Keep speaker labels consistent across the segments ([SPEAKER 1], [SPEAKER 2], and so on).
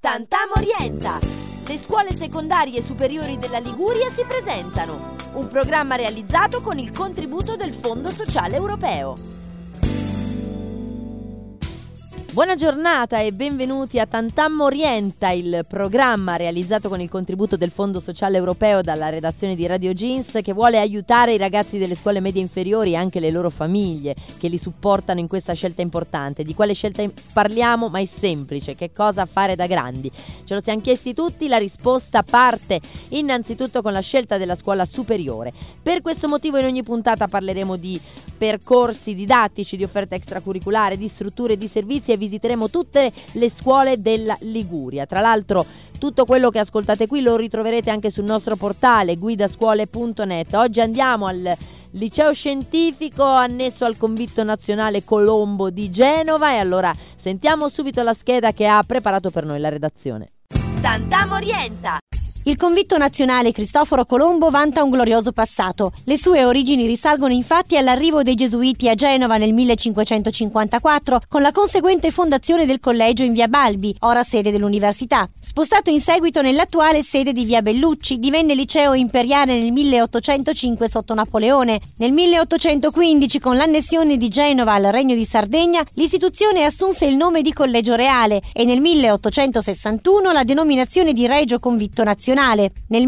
[SPEAKER 1] Tantam Orienta! Le scuole secondarie superiori della Liguria si presentano. Un programma realizzato con il contributo del Fondo Sociale Europeo. Buona giornata e benvenuti a Tantam Orienta, il programma realizzato con il contributo del Fondo Sociale Europeo dalla redazione di Radio Jeans, che vuole aiutare i ragazzi delle scuole medie inferiori e anche le loro famiglie che li supportano in questa scelta importante. Di quale scelta parliamo? Ma è semplice: che cosa fare da grandi? Ce lo siamo chiesti tutti, la risposta parte innanzitutto con la scelta della scuola superiore. Per questo motivo in ogni puntata parleremo di percorsi didattici, di offerta extracurriculare, di strutture e di servizi, e visiteremo tutte le scuole della Liguria. Tra l'altro tutto quello che ascoltate qui lo ritroverete anche sul nostro portale guidascuole.net. Oggi andiamo al liceo scientifico annesso al Convitto Nazionale Colombo di Genova, e allora sentiamo subito la scheda che ha preparato per noi la redazione. Tantam Orienta!
[SPEAKER 2] Il Convitto Nazionale Cristoforo Colombo vanta un glorioso passato. Le sue origini risalgono infatti all'arrivo dei Gesuiti a Genova nel 1554, con la conseguente fondazione del collegio in via Balbi, ora sede dell'università. Spostato in seguito nell'attuale sede di via Bellucci, divenne liceo imperiale nel 1805 sotto Napoleone. Nel 1815, con l'annessione di Genova al Regno di Sardegna, l'istituzione assunse il nome di Collegio Reale e nel 1861 la denominazione di Regio Convitto Nazionale. Nel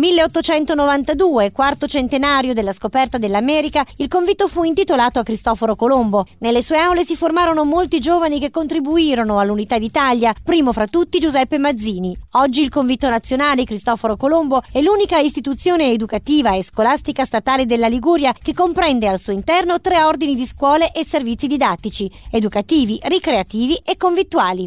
[SPEAKER 2] 1892, quarto centenario della scoperta dell'America, il convitto fu intitolato a Cristoforo Colombo. Nelle sue aule si formarono molti giovani che contribuirono all'unità d'Italia, primo fra tutti Giuseppe Mazzini. Oggi il Convitto Nazionale Cristoforo Colombo è l'unica istituzione educativa e scolastica statale della Liguria che comprende al suo interno 3 ordini di scuole e servizi didattici, educativi, ricreativi e convittuali.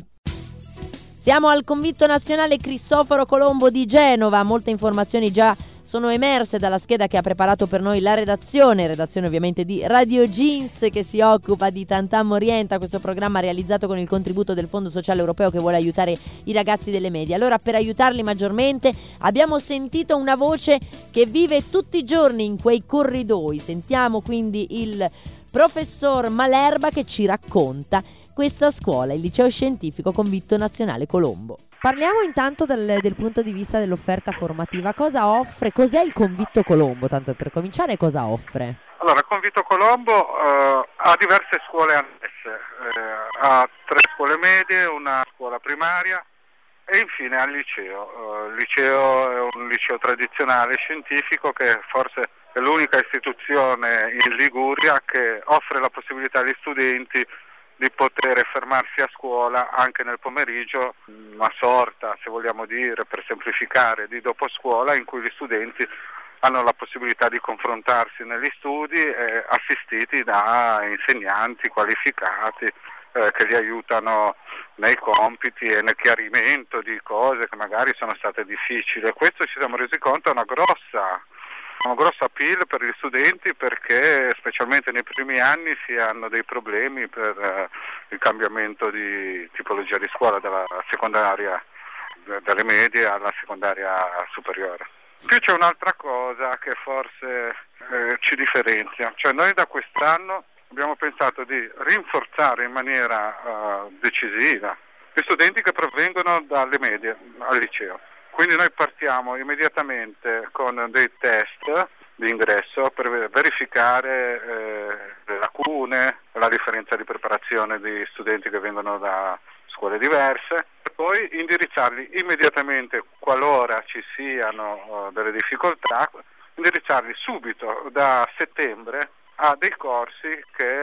[SPEAKER 1] Siamo al Convitto Nazionale Cristoforo Colombo di Genova. Molte informazioni già sono emerse dalla scheda che ha preparato per noi la redazione ovviamente di Radio Jeans, che si occupa di Tantam Orienta, questo programma realizzato con il contributo del Fondo Sociale Europeo che vuole aiutare i ragazzi delle medie. Allora, per aiutarli maggiormente abbiamo sentito una voce che vive tutti i giorni in quei corridoi. Sentiamo quindi il professor Malerba che ci racconta questa scuola, il liceo scientifico Convitto Nazionale Colombo. Parliamo intanto del punto di vista dell'offerta formativa. Cosa offre? Cos'è il Convitto Colombo? Tanto per cominciare, cosa offre?
[SPEAKER 3] Allora, il Convitto Colombo ha diverse scuole annesse, ha 3 scuole medie, una scuola primaria e infine al liceo. Il liceo è un liceo tradizionale scientifico che forse è l'unica istituzione in Liguria che offre la possibilità agli studenti di poter fermarsi a scuola anche nel pomeriggio, una sorta, se vogliamo dire, per semplificare, di doposcuola in cui gli studenti hanno la possibilità di confrontarsi negli studi assistiti da insegnanti qualificati che li aiutano nei compiti e nel chiarimento di cose che magari sono state difficili. E questo ci siamo resi conto è una grossa appeal per gli studenti, perché specialmente nei primi anni si hanno dei problemi per il cambiamento di tipologia di scuola dalla secondaria, dalle medie alla secondaria superiore. Qui c'è un'altra cosa che forse ci differenzia, cioè noi da quest'anno abbiamo pensato di rinforzare in maniera decisiva gli studenti che provengono dalle medie al liceo. Quindi noi partiamo immediatamente con dei test di ingresso per verificare le lacune, la differenza di preparazione di studenti che vengono da scuole diverse, e poi indirizzarli immediatamente, qualora ci siano delle difficoltà, indirizzarli subito da settembre a dei corsi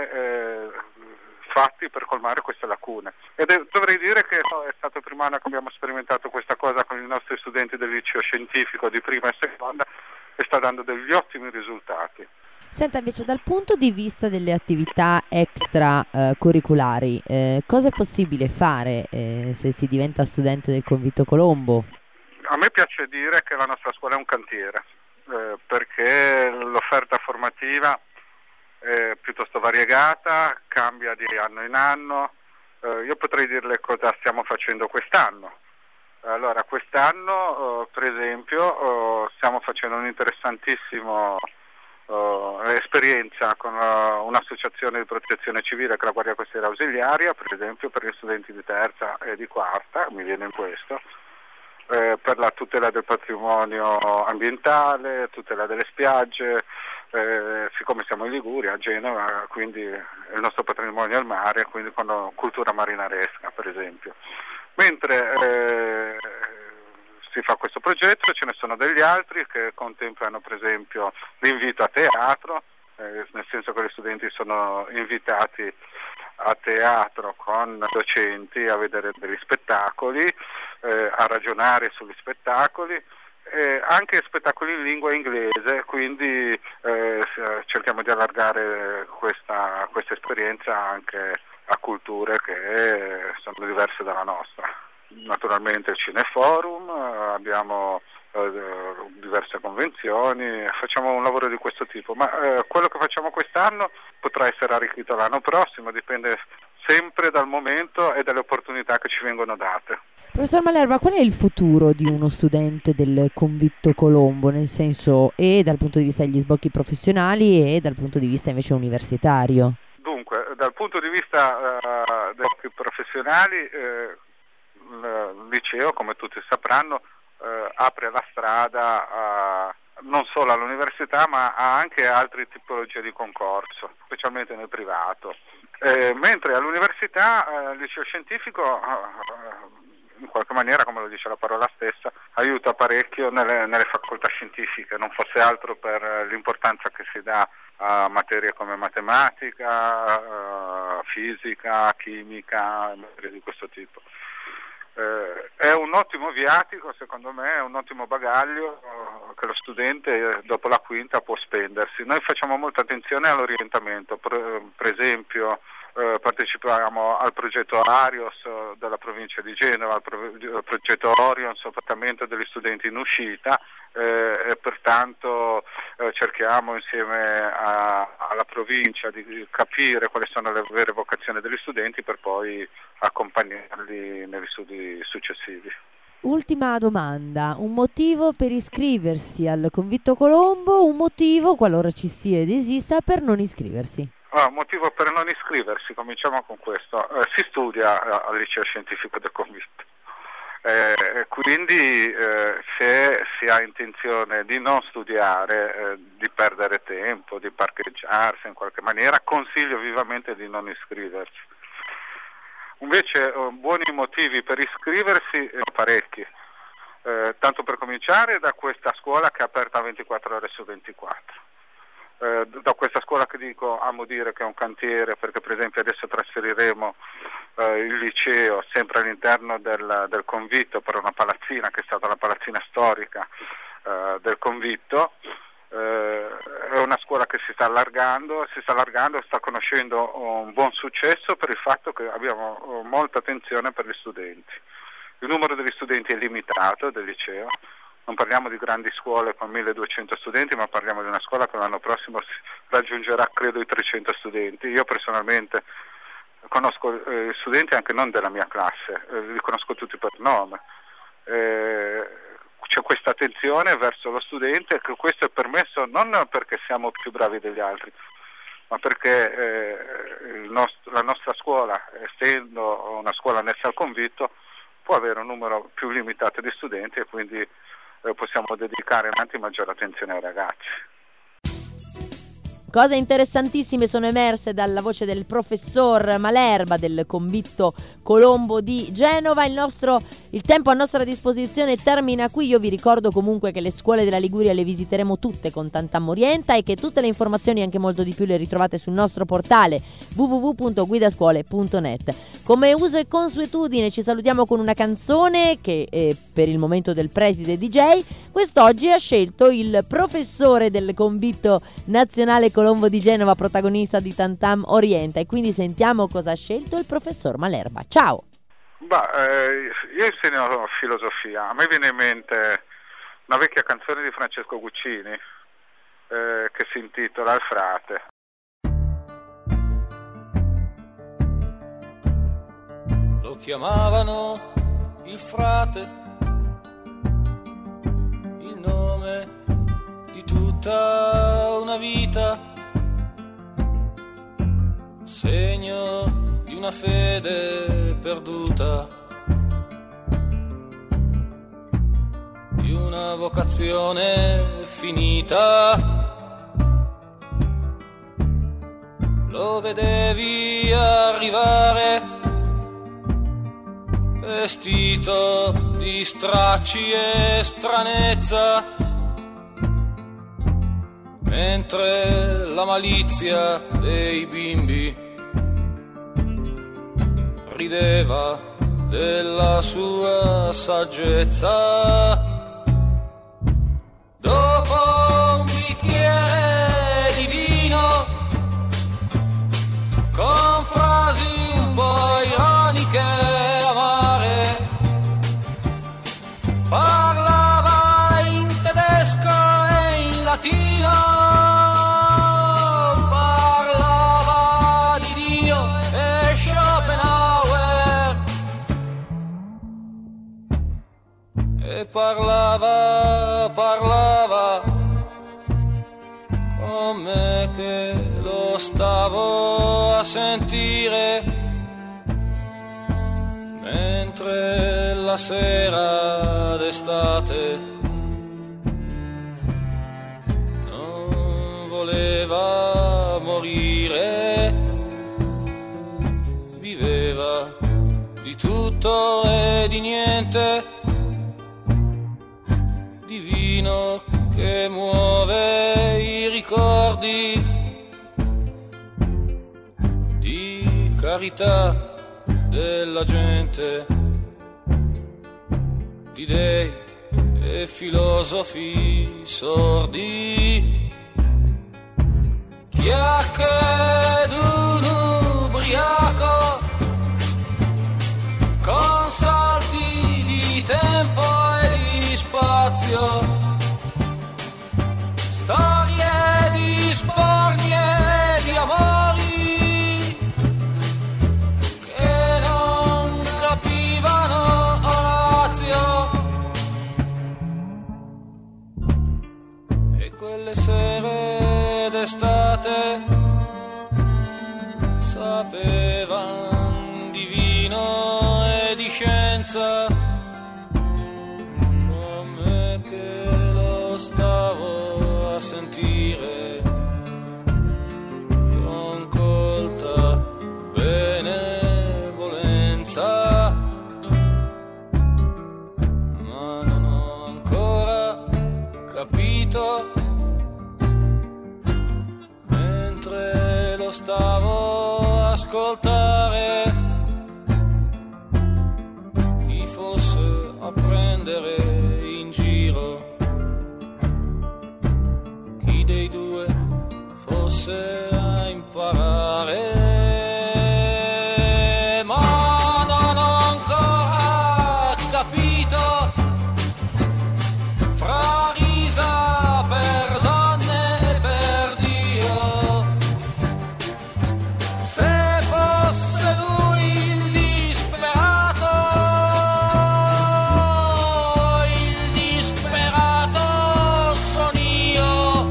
[SPEAKER 3] fatti per colmare queste lacune. E dovrei dire che è stato il primo anno che abbiamo sperimentato questa cosa con i nostri studenti del liceo scientifico di prima e seconda, e sta dando degli ottimi risultati.
[SPEAKER 1] Senta, invece, dal punto di vista delle attività extra curriculari, cosa è possibile fare se si diventa studente del Convitto Colombo?
[SPEAKER 3] A me piace dire che la nostra scuola è un cantiere, perché l'offerta formativa piuttosto variegata, cambia di anno in anno. Io potrei dirle cosa stiamo facendo quest'anno. Allora, quest'anno per esempio stiamo facendo un interessantissimo esperienza con un'associazione di protezione civile che è la Guardia Costiera Ausiliaria, per esempio per gli studenti di terza e di quarta, mi viene in questo, per la tutela del patrimonio ambientale, tutela delle spiagge, siccome siamo in Liguria, a Genova, quindi il nostro patrimonio è il mare, quindi con cultura marinaresca per esempio. Mentre si fa questo progetto, ce ne sono degli altri che contemplano per esempio l'invito a teatro, nel senso che gli studenti sono invitati a teatro con docenti a vedere degli spettacoli, a ragionare sugli spettacoli, anche spettacoli in lingua inglese, quindi cerchiamo di allargare questa esperienza anche a culture che sono diverse dalla nostra. Naturalmente il Cineforum, abbiamo diverse convenzioni, facciamo un lavoro di questo tipo, ma quello che facciamo quest'anno potrà essere arricchito l'anno prossimo, dipende sempre dal momento e dalle opportunità che ci vengono date.
[SPEAKER 1] Professor Malerba, qual è il futuro di uno studente del Convitto Colombo, nel senso dal punto di vista degli sbocchi professionali e dal punto di vista invece universitario?
[SPEAKER 3] Dunque, dal punto di vista degli sbocchi professionali, il liceo, come tutti sapranno, apre la strada non solo all'università ma a anche altre tipologie di concorso, specialmente nel privato. Mentre all'università il liceo scientifico in qualche maniera, come lo dice la parola stessa, aiuta parecchio nelle facoltà scientifiche, non fosse altro per l'importanza che si dà a materie come matematica, fisica, chimica, materie di questo tipo. È un ottimo viatico, secondo me, è un ottimo bagaglio che lo studente dopo la quinta può spendersi. Noi facciamo molta attenzione all'orientamento, per esempio partecipiamo al progetto Arios della provincia di Genova, al progetto Orion, soprattutto degli studenti in uscita, e pertanto cerchiamo insieme alla provincia di capire quali sono le vere vocazioni degli studenti per poi accompagnarli negli studi successivi.
[SPEAKER 1] Ultima domanda, un motivo per iscriversi al Convitto Colombo, un motivo, qualora ci sia ed esista, per non iscriversi?
[SPEAKER 3] Motivo per non iscriversi, cominciamo con questo, si studia al liceo scientifico del Convitto, quindi se si ha intenzione di non studiare, di perdere tempo, di parcheggiarsi in qualche maniera, consiglio vivamente di non iscriversi. Invece buoni motivi per iscriversi, parecchi, tanto per cominciare da questa scuola che è aperta 24 ore su 24. Da questa scuola che amo dire che è un cantiere, perché per esempio adesso trasferiremo il liceo sempre all'interno del Convitto per una palazzina che è stata la palazzina storica del Convitto. È una scuola che si sta allargando, sta conoscendo un buon successo per il fatto che abbiamo molta attenzione per gli studenti. Il numero degli studenti è limitato del liceo. Non parliamo di grandi scuole con 1200 studenti, ma parliamo di una scuola che l'anno prossimo raggiungerà credo i 300 studenti. Io personalmente conosco studenti anche non della mia classe, li conosco tutti per nome. C'è questa attenzione verso lo studente, che questo è permesso non perché siamo più bravi degli altri, ma perché la nostra scuola, essendo una scuola annessa al Convitto, può avere un numero più limitato di studenti e quindi possiamo dedicare maggiore attenzione ai ragazzi.
[SPEAKER 1] Cose interessantissime sono emerse dalla voce del professor Malerba del Convitto Colombo di Genova. Il tempo a nostra disposizione termina qui. Io vi ricordo comunque che le scuole della Liguria le visiteremo tutte con Tantam Orienta e che tutte le informazioni e anche molto di più le ritrovate sul nostro portale www.guidascuole.net. Come uso e consuetudine ci salutiamo con una canzone che per il momento del preside DJ quest'oggi ha scelto il professore del Convitto Nazionale Colombo di Genova, protagonista di Tantam Orienta, e quindi sentiamo cosa ha scelto il professor Malerba. Ciao!
[SPEAKER 3] Io insegno filosofia, a me viene in mente una vecchia canzone di Francesco Guccini che si intitola Il frate.
[SPEAKER 4] Lo chiamavano il frate, il nome di tutta una vita, segno di una fede perduta. una vocazione finita. Lo vedevi arrivare vestito di stracci e stranezza, mentre la malizia dei bimbi rideva della sua saggezza. Dopo un bicchiere di vino, con frasi un po' ironiche e amare, parlava in tedesco e in latino, parlava di Dio e Schopenhauer, e parlava come che lo stavo a sentire, mentre la sera d'estate non voleva morire, viveva di tutto e di niente, di vino che muove i ricordi, di carità della gente, di dei e filosofi sordi, chiacchiere d'un ubriaco con salti di tempo e di spazio, storie di spornie e di amori che non capivano Orazio, e quelle sere d'estate sapevan di vino e di scienza, come che lo stavo a sentire con colta benevolenza, ma non ho ancora capito, mentre lo stavo a ascoltare, chi fosse a prendere in giro, chi dei due fosse a imparare, ma non ho ancora capito, fra risa per donne e per Dio, se fosse lui il disperato son io,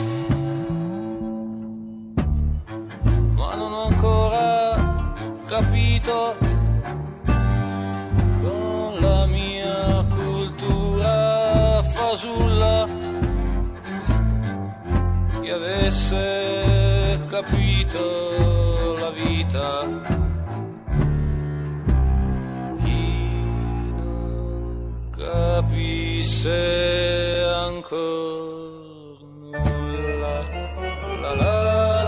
[SPEAKER 4] ma non ho ancora capito, con la mia cultura fasulla, chi avesse capito la vita, chi non capisse ancora nulla. La la la.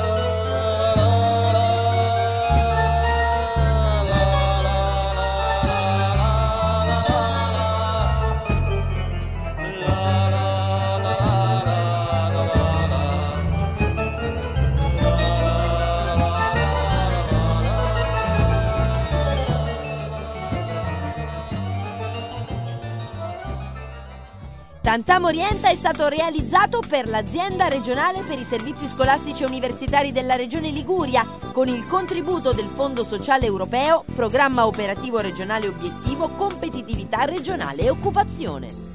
[SPEAKER 1] Tantam Orienta è stato realizzato per l'Azienda regionale per i servizi scolastici e universitari della Regione Liguria con il contributo del Fondo Sociale Europeo, Programma Operativo Regionale Obiettivo Competitività Regionale e Occupazione.